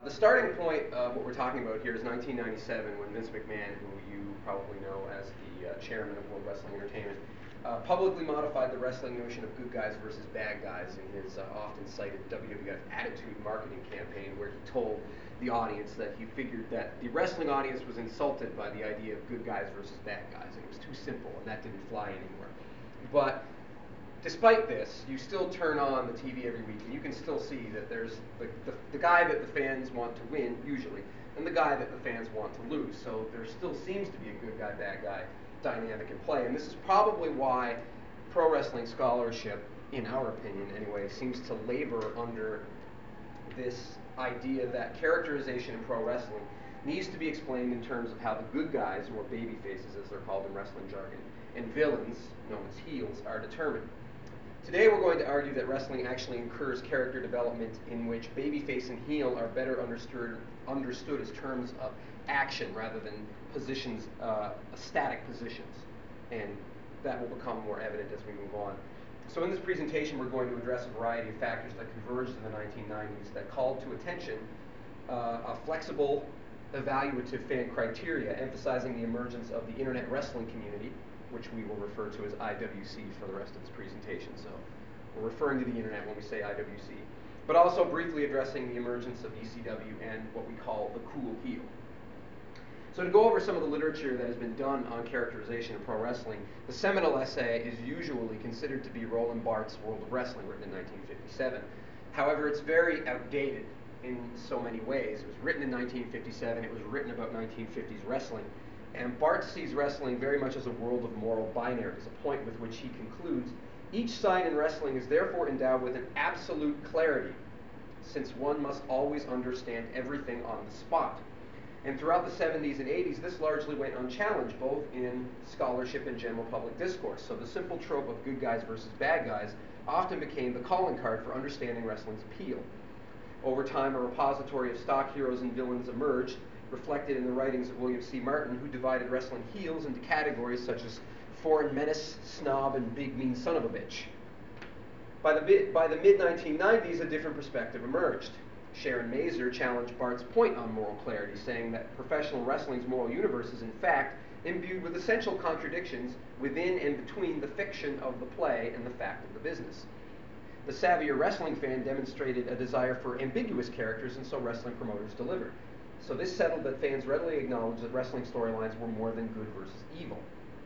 The starting point of what we're talking about here is 1997, when Vince McMahon, who you probably know as the chairman of World Wrestling Entertainment, publicly modified the wrestling notion of good guys versus bad guys in his often cited WWF Attitude marketing campaign, where he told the audience that he figured that the wrestling audience was insulted by the idea of good guys versus bad guys, and it was too simple, and that didn't fly anymore. But despite this, you still turn on the TV every week, and you can still see that there's the guy that the fans want to win, usually, and the guy that the fans want to lose. So there still seems to be a good guy, bad guy dynamic in play. And this is probably why pro wrestling scholarship, in our opinion anyway, seems to labor under this idea that characterization in pro wrestling needs to be explained in terms of how the good guys, or baby faces as they're called in wrestling jargon, and villains, known as heels, are determined. Today we're going to argue that wrestling actually incurs character development in which babyface and heel are better understood as terms of action rather than positions, static positions. And that will become more evident as we move on. So in this presentation we're going to address a variety of factors that converged in the 1990s that called to attention a flexible evaluative fan criteria emphasizing the emergence of the internet wrestling community, which we will refer to as IWC for the rest of this presentation. So we're referring to the internet when we say IWC, but also briefly addressing the emergence of ECW and what we call the cool heel. So to go over some of the literature that has been done on characterization of pro wrestling, the seminal essay is usually considered to be Roland Barthes' World of Wrestling, written in 1957. However, it's very outdated in so many ways. It was written in 1957, it was written about 1950s wrestling, and Barthes sees wrestling very much as a world of moral binaries, a point with which he concludes, each side in wrestling is therefore endowed with an absolute clarity, since one must always understand everything on the spot. And throughout the 70s and 80s, this largely went unchallenged, both in scholarship and general public discourse. So the simple trope of good guys versus bad guys often became the calling card for understanding wrestling's appeal. Over time, a repository of stock heroes and villains emerged, reflected in the writings of William C. Martin, who divided wrestling heels into categories such as foreign menace, snob, and big mean son of a bitch. By the mid-1990s, a different perspective emerged. Sharon Mazer challenged Bart's point on moral clarity, saying that professional wrestling's moral universe is in fact imbued with essential contradictions within and between the fiction of the play and the fact of the business. The savvier wrestling fan demonstrated a desire for ambiguous characters, and so wrestling promoters delivered. So this settled that fans readily acknowledged that wrestling storylines were more than good versus evil.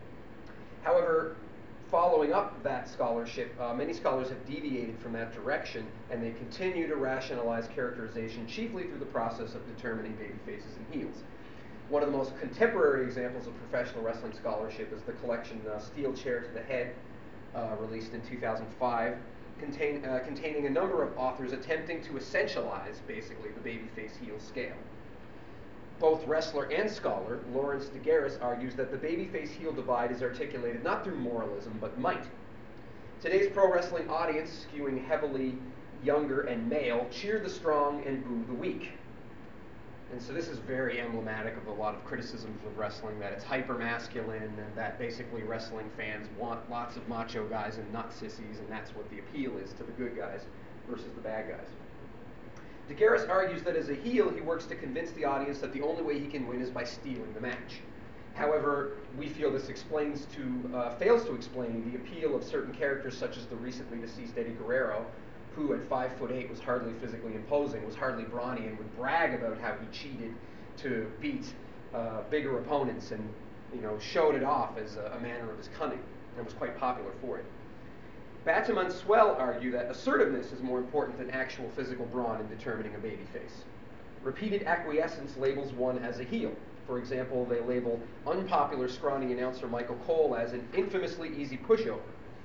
However, following up that scholarship, many scholars have deviated from that direction, and they continue to rationalize characterization chiefly through the process of determining baby faces and heels. One of the most contemporary examples of professional wrestling scholarship is the collection Steel Chair to the Head, released in 2005, containing a number of authors attempting to essentialize, basically, the babyface heel scale. Both wrestler and scholar, Lawrence DeGaris argues that the babyface heel divide is articulated not through moralism, but might. Today's pro wrestling audience, skewing heavily younger and male, cheer the strong and boo the weak. And so this is very emblematic of a lot of criticisms of wrestling, that it's hyper-masculine, and that basically wrestling fans want lots of macho guys and nut sissies, and that's what the appeal is to the good guys versus the bad guys. DeGaris argues that as a heel, he works to convince the audience that the only way he can win is by stealing the match. However, we feel this fails to explain the appeal of certain characters such as the recently deceased Eddie Guerrero, who at 5'8" was hardly physically imposing, was hardly brawny, and would brag about how he cheated to beat bigger opponents, and showed it off as a manner of his cunning, and was quite popular for it. Batum and Swell argue that assertiveness is more important than actual physical brawn in determining a babyface. Repeated acquiescence labels one as a heel. For example, they label unpopular scrawny announcer Michael Cole as an infamously easy pushover.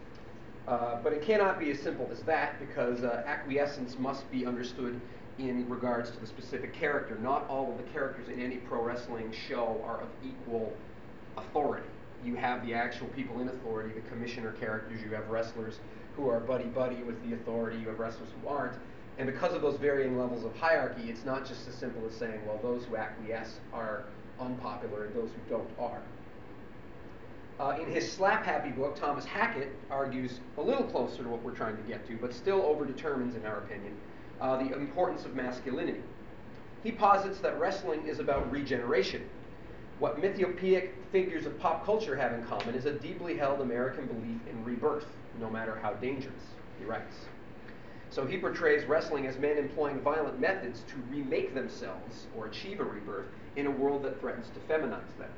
But it cannot be as simple as that, because acquiescence must be understood in regards to the specific character. Not all of the characters in any pro wrestling show are of equal authority. You have the actual people in authority, the commissioner characters, you have wrestlers who are buddy-buddy with the authority, you have wrestlers who aren't, and because of those varying levels of hierarchy, it's not just as simple as saying, well, those who acquiesce are unpopular and those who don't are. In his slap-happy book, Thomas Hackett argues a little closer to what we're trying to get to, but still overdetermines, in our opinion, the importance of masculinity. He posits that wrestling is about regeneration. What mythopoeic figures of pop culture have in common is a deeply held American belief in rebirth, no matter how dangerous, he writes. So he portrays wrestling as men employing violent methods to remake themselves or achieve a rebirth in a world that threatens to feminize them.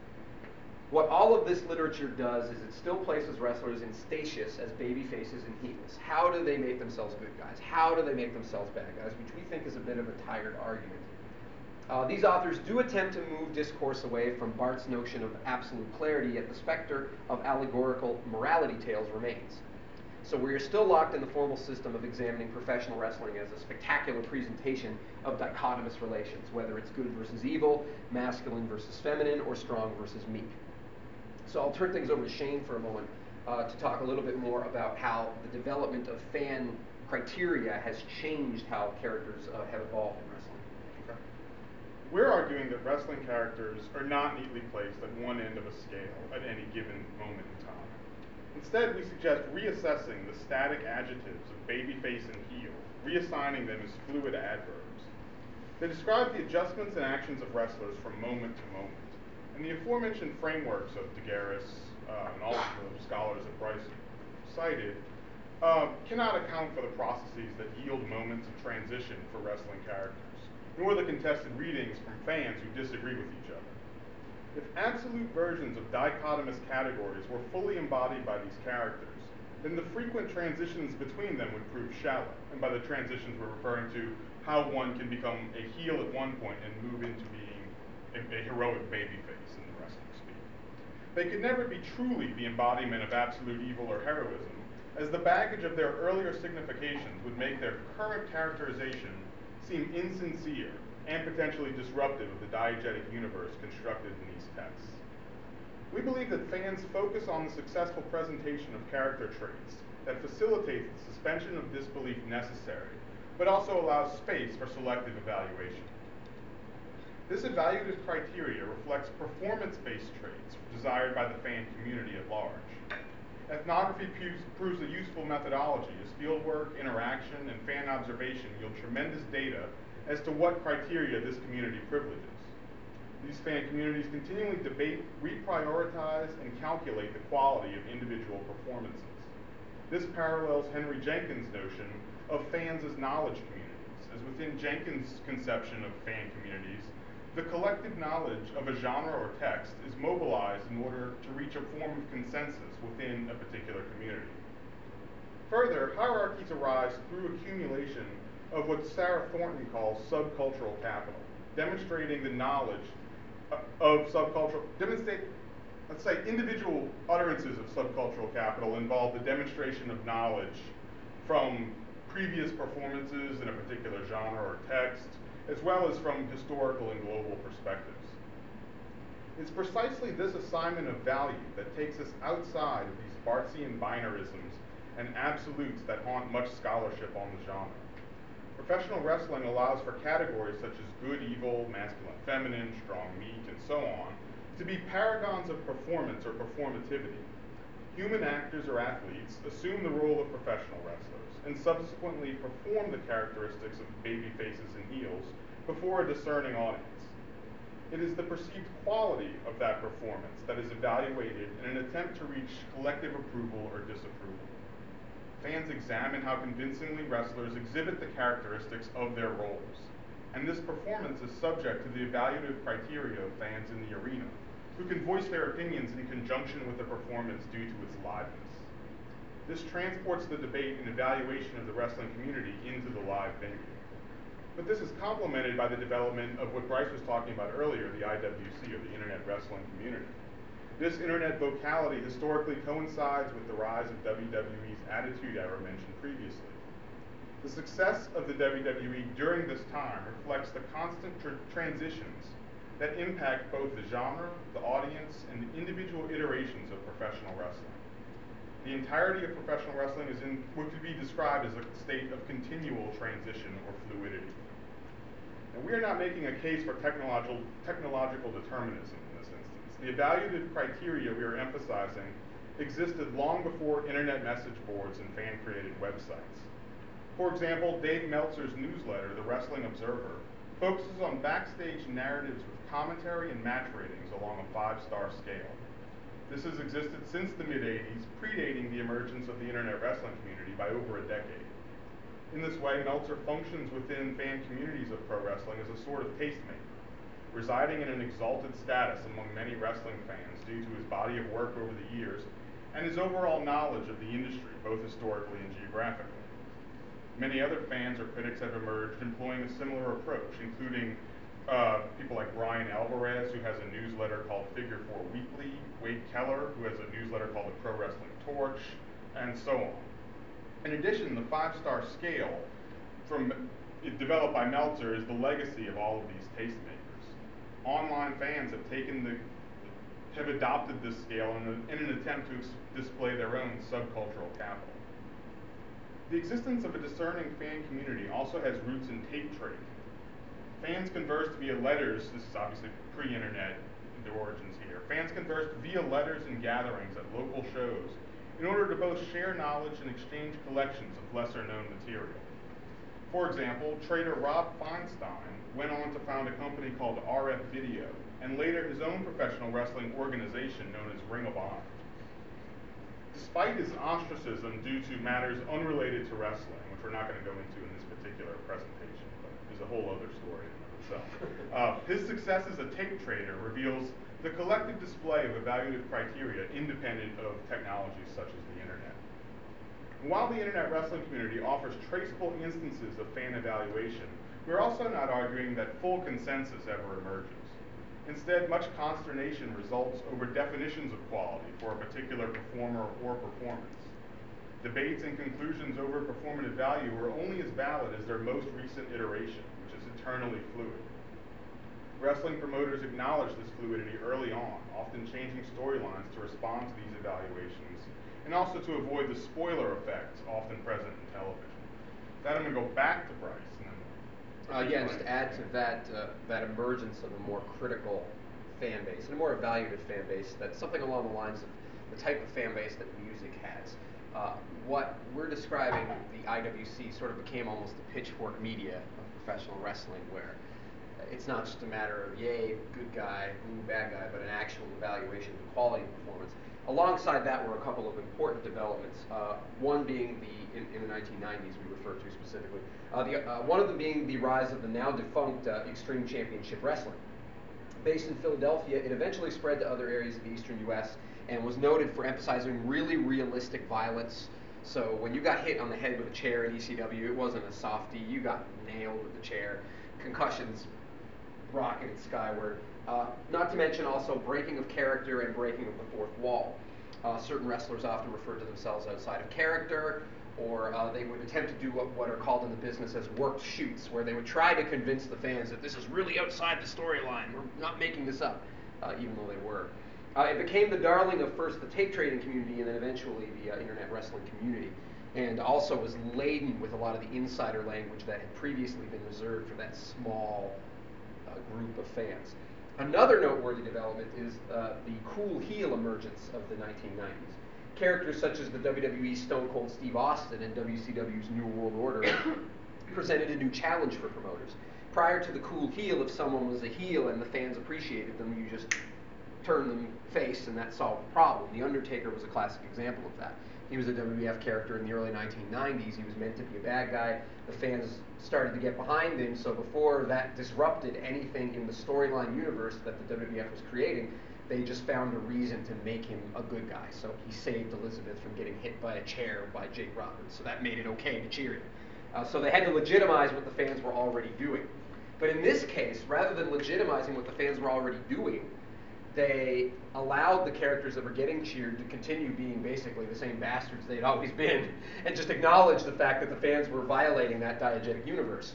What all of this literature does is it still places wrestlers in statius as baby faces and heels. How do they make themselves good guys? How do they make themselves bad guys? Which we think is a bit of a tired argument. These authors do attempt to move discourse away from Barth's notion of absolute clarity, yet the specter of allegorical morality tales remains. So we are still locked in the formal system of examining professional wrestling as a spectacular presentation of dichotomous relations, whether it's good versus evil, masculine versus feminine, or strong versus meek. So I'll turn things over to Shane for a moment to talk a little bit more about how the development of fan criteria has changed how characters have evolved in wrestling. Okay. We're arguing that wrestling characters are not neatly placed at one end of a scale at any given moment in time. Instead, we suggest reassessing the static adjectives of babyface and heel, reassigning them as fluid adverbs. They describe the adjustments and actions of wrestlers from moment to moment. And the aforementioned frameworks of Degaris and all of the scholars that Bryce cited cannot account for the processes that yield moments of transition for wrestling characters, nor the contested readings from fans who disagree with each other. If absolute versions of dichotomous categories were fully embodied by these characters, then the frequent transitions between them would prove shallow. And by the transitions, we're referring to how one can become a heel at one point and move into being a heroic babyface in the wrestling speak. They could never be truly the embodiment of absolute evil or heroism, as the baggage of their earlier significations would make their current characterization seem insincere and potentially disruptive of the diegetic universe constructed in these texts. We believe that fans focus on the successful presentation of character traits that facilitates the suspension of disbelief necessary, but also allows space for selective evaluation. This evaluative criteria reflects performance-based traits desired by the fan community at large. Ethnography proves a useful methodology as fieldwork, interaction, and fan observation yield tremendous data as to what criteria this community privileges. These fan communities continually debate, reprioritize, and calculate the quality of individual performances. This parallels Henry Jenkins' notion of fans as knowledge communities, as within Jenkins' conception of fan communities, the collective knowledge of a genre or text is mobilized in order to reach a form of consensus within a particular community. Further, hierarchies arise through accumulation of what Sarah Thornton calls subcultural capital, demonstrating the knowledge of subcultural, let's say individual utterances of subcultural capital involve the demonstration of knowledge from previous performances in a particular genre or text, as well as from historical and global perspectives. It's precisely this assignment of value that takes us outside of these Barthian binarisms and absolutes that haunt much scholarship on the genre. Professional wrestling allows for categories such as good, evil, masculine, feminine, strong, meek, and so on, to be paragons of performance or performativity. Human actors or athletes assume the role of professional wrestlers and subsequently perform the characteristics of baby faces and heels before a discerning audience. It is the perceived quality of that performance that is evaluated in an attempt to reach collective approval or disapproval. Fans examine how convincingly wrestlers exhibit the characteristics of their roles, and this performance is subject to the evaluative criteria of fans in the arena, who can voice their opinions in conjunction with the performance due to its liveness. This transports the debate and evaluation of the wrestling community into the live venue. But this is complemented by the development of what Bryce was talking about earlier, the IWC, or the Internet Wrestling Community. This internet vocality historically coincides with the rise of WWE's Attitude Era mentioned previously. The success of the WWE during this time reflects the constant transitions that impact both the genre, the audience, and the individual iterations of professional wrestling. The entirety of professional wrestling is in what could be described as a state of continual transition or fluidity. And we are not making a case for technological determinism in this instance. The evaluative criteria we are emphasizing existed long before internet message boards and fan-created websites. For example, Dave Meltzer's newsletter, The Wrestling Observer, focuses on backstage narratives with commentary and match ratings along a 5-star scale. This has existed since the mid-'80s, predating the emergence of the internet wrestling community by over a decade. In this way, Meltzer functions within fan communities of pro wrestling as a sort of tastemaker, residing in an exalted status among many wrestling fans due to his body of work over the years and his overall knowledge of the industry, both historically and geographically. Many other fans or critics have emerged employing a similar approach, including people like Brian Alvarez, who has a newsletter called Figure 4 Weekly, Wade Keller, who has a newsletter called The Pro Wrestling Torch, and so on. In addition, the 5-star scale developed by Meltzer is the legacy of all of these tastemakers. Online fans have adopted this scale in an attempt to display their own subcultural capital. The existence of a discerning fan community also has roots in tape trading. Fans conversed via letters. This is obviously pre-internet, the origins here. Fans conversed via letters and gatherings at local shows in order to both share knowledge and exchange collections of lesser-known material. For example, trader Rob Feinstein went on to found a company called RF Video, and later his own professional wrestling organization known as Ring of Honor. Despite his ostracism due to matters unrelated to wrestling, which we're not going to go into in this particular presentation, but there's a whole other story in and of itself, his success as a tape trader reveals the collective display of evaluative criteria independent of technologies such as the internet. While the internet wrestling community offers traceable instances of fan evaluation, we're also not arguing that full consensus ever emerges. Instead, much consternation results over definitions of quality for a particular performer or performance. Debates and conclusions over performative value are only as valid as their most recent iteration, which is eternally fluid. Wrestling promoters acknowledge this fluidity early on, often changing storylines to respond to these evaluations, and also to avoid the spoiler effects often present in television. With that, I'm going to go back to Bryce. Just to add to that emergence of a more critical fan base and a more evaluative fan base, that's something along the lines of the type of fan base that music has. What we're describing, the IWC, sort of became almost the pitchfork media of professional wrestling, where it's not just a matter of yay, good guy, ooh, bad guy, but an actual evaluation of the quality of performance. Alongside that were a couple of important developments, one being in the 1990s we refer to specifically. One of them being the rise of the now defunct Extreme Championship Wrestling. Based in Philadelphia, it eventually spread to other areas of the eastern U.S. and was noted for emphasizing really realistic violence. So when you got hit on the head with a chair in ECW, it wasn't a softie, you got nailed with the chair. Concussions rocketed skyward. Not to mention also breaking of character and breaking of the fourth wall. Certain wrestlers often refer to themselves outside of character, or they would attempt to do what are called in the business as worked shoots, where they would try to convince the fans that this is really outside the storyline, we're not making this up, even though they were. It became the darling of first the tape trading community and then eventually the internet wrestling community, and also was laden with a lot of the insider language that had previously been reserved for that small group of fans. Another noteworthy development is the cool heel emergence of the 1990s. Characters such as the WWE Stone Cold Steve Austin and WCW's New World Order presented a new challenge for promoters. Prior to the cool heel, if someone was a heel and the fans appreciated them, you just turned them face and that solved the problem. The Undertaker was a classic example of that. He was a WWF character in the early 1990s. He was meant to be a bad guy. The fans started to get behind him, so before that disrupted anything in the storyline universe that the WWF was creating, they just found a reason to make him a good guy. So he saved Elizabeth from getting hit by a chair by Jake Roberts, so that made it okay to cheer him. So they had to legitimize what the fans were already doing. But in this case, rather than legitimizing what the fans were already doing, they allowed the characters that were getting cheered to continue being basically the same bastards they'd always been, and just acknowledge the fact that the fans were violating that diegetic universe.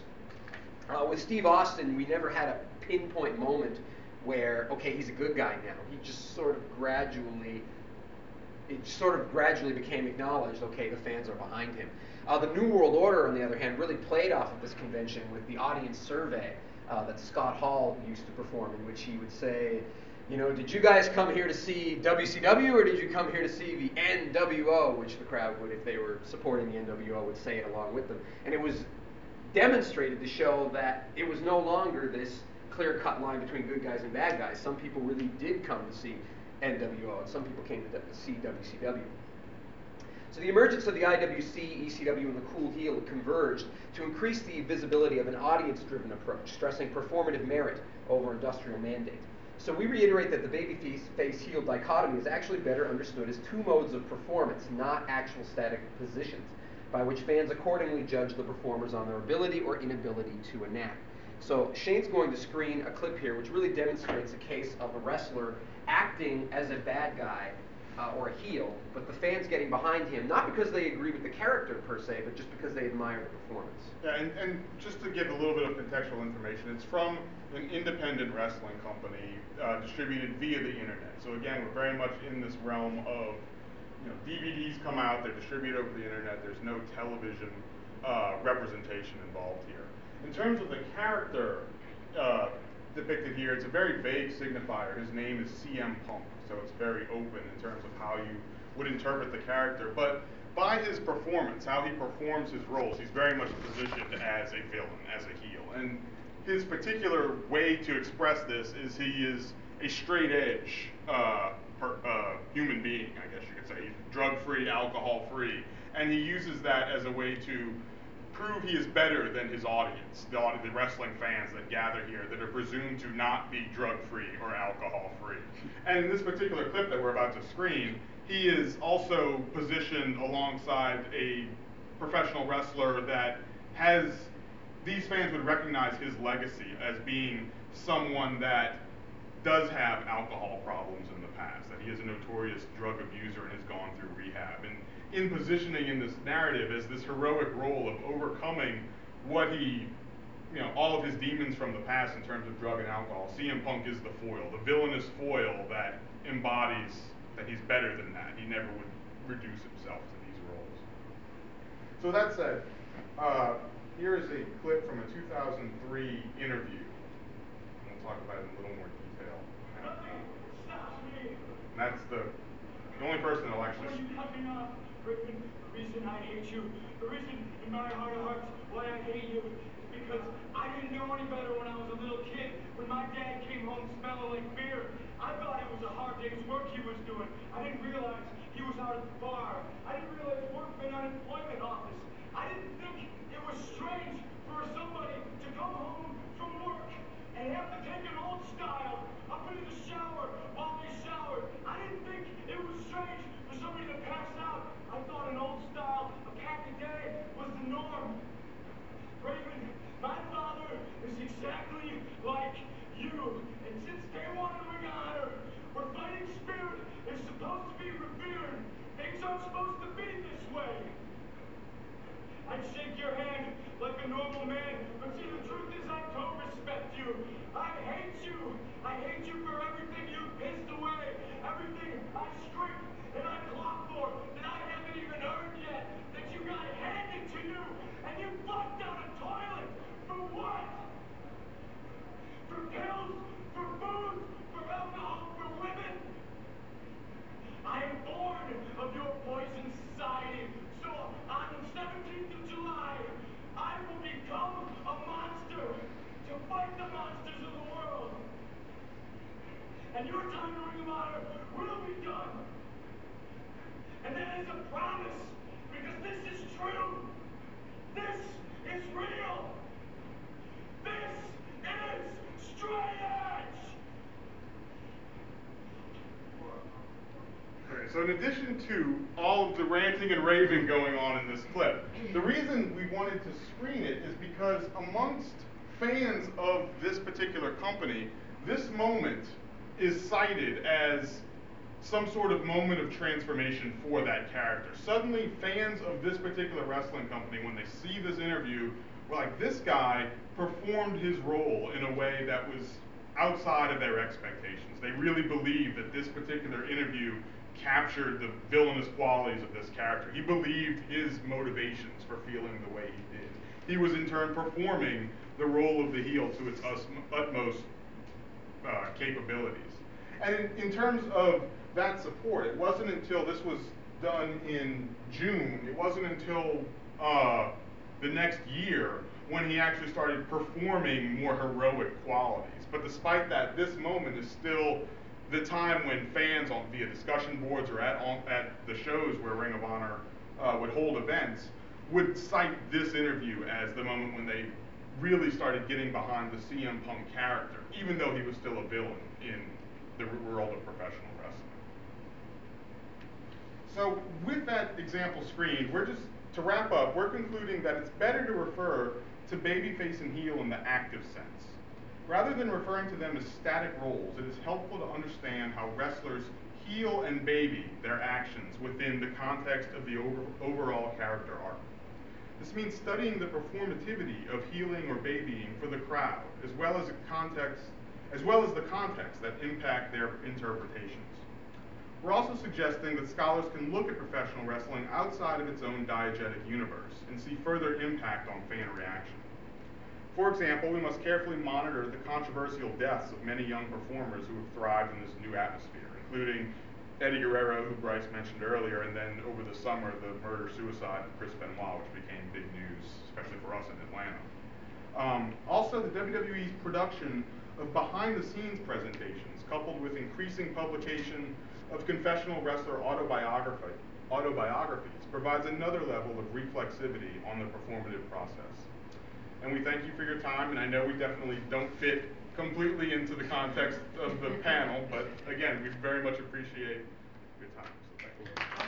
With Steve Austin, we never had a pinpoint moment where, okay, he's a good guy now. He just sort of gradually became acknowledged, okay, the fans are behind him. The New World Order, on the other hand, really played off of this convention with the audience survey that Scott Hall used to perform, in which he would say, you know, did you guys come here to see WCW or did you come here to see the NWO, which the crowd would, if they were supporting the NWO, would say it along with them. And it was demonstrated to show that it was no longer this clear-cut line between good guys and bad guys. Some people really did come to see NWO, and some people came to see WCW. So the emergence of the IWC, ECW, and the Cool Heel converged to increase the visibility of an audience-driven approach, stressing performative merit over industrial mandate. So we reiterate that the babyface-heel dichotomy is actually better understood as two modes of performance, not actual static positions, by which fans accordingly judge the performers on their ability or inability to enact. So Shane's going to screen a clip here which really demonstrates a case of a wrestler acting as a bad guy or a heel, but the fans getting behind him, not because they agree with the character per se, but just because they admire the performance. Yeah, and just to give a little bit of contextual information, it's from an independent wrestling company distributed via the internet. So again, we're very much in this realm of, DVDs come out, they're distributed over the internet, there's no television representation involved here. In terms of the character depicted here, it's a very vague signifier. His name is CM Punk, so it's very open in terms of how you would interpret the character. But by his performance, how he performs his roles, he's very much positioned as a villain, as a heel. And his particular way to express this is he is a straight edge human being, I guess you could say. He's drug-free, alcohol-free, and he uses that as a way to prove he is better than his audience, the wrestling fans that gather here that are presumed to not be drug-free or alcohol-free. And in this particular clip that we're about to screen, he is also positioned alongside a professional wrestler that has, these fans would recognize his legacy as being someone that does have alcohol problems in the past, that he is a notorious drug abuser and has gone through rehab. And in positioning in this narrative as this heroic role of overcoming what he, all of his demons from the past in terms of drug and alcohol, CM Punk is the foil, the villainous foil that embodies that he's better than that. He never would reduce himself to these roles. So that said, here is a clip from a 2003 interview. We'll talk about it in a little more detail. And that's the only person that'll actually. Griffin, the reason I hate you, the reason in my heart of hearts why I hate you is because I didn't know any better when I was a little kid. When my dad came home smelling like beer, I thought it was a hard day's work he was doing. I didn't realize he was out at the bar. I didn't realize work meant unemployment office. I didn't think it was strange for somebody to come home from work and have to take an old style up into the shower while they showered. I didn't think it was strange for somebody to pass out. I thought an old style, a pack a day, was the norm. Raven, my father is exactly like you. And since day one in Ring of Honor, where fighting spirit is supposed to be revered, things aren't supposed to be this way. I'd shake your hand like a normal man, but see, the truth is I don't respect you. I hate you. I hate you for everything you pissed away, everything I stripped and I clawed for that I haven't even earned yet, that you got handed to you, and you flushed down a toilet. For what? For pills? For food? For alcohol? For women? I am born of your poison society, so on the 17th of July, I will become a monster to fight the monsters of the world. And your time in Ring of Honor will be done. And that is a promise, because this is true. This is real. This is straight edge. Okay, so in addition to all of the ranting and raving going on in this clip, the reason we wanted to screen it is because amongst fans of this particular company, this moment is cited as some sort of moment of transformation for that character. Suddenly, fans of this particular wrestling company, when they see this interview, were like, this guy performed his role in a way that was outside of their expectations. They really believed that this particular interview captured the villainous qualities of this character. He believed his motivations for feeling the way he did. He was in turn performing the role of the heel to its utmost capabilities. And in terms of that support, it wasn't until this was done in June, it wasn't until the next year when he actually started performing more heroic qualities. But despite that, this moment is still the time when fans via discussion boards or at the shows where Ring of Honor would hold events would cite this interview as the moment when they really started getting behind the CM Punk character, even though he was still a villain in the world of professional wrestling. So with that example screened, to wrap up, we're concluding that it's better to refer to babyface and heel in the active sense. Rather than referring to them as static roles, it is helpful to understand how wrestlers heel and baby their actions within the context of the overall character arc. This means studying the performativity of heeling or babying for the crowd, as well as the context that impact their interpretations. We're also suggesting that scholars can look at professional wrestling outside of its own diegetic universe and see further impact on fan reaction. For example, we must carefully monitor the controversial deaths of many young performers who have thrived in this new atmosphere, including Eddie Guerrero, who Bryce mentioned earlier, and then over the summer, the murder-suicide of Chris Benoit, which became big news, especially for us in Atlanta. Also, the WWE's production of behind-the-scenes presentations, coupled with increasing publication of confessional wrestler autobiographies, provides another level of reflexivity on the performative process. And we thank you for your time, and I know we definitely don't fit completely into the context of the panel, but again, we very much appreciate your time, so thank you.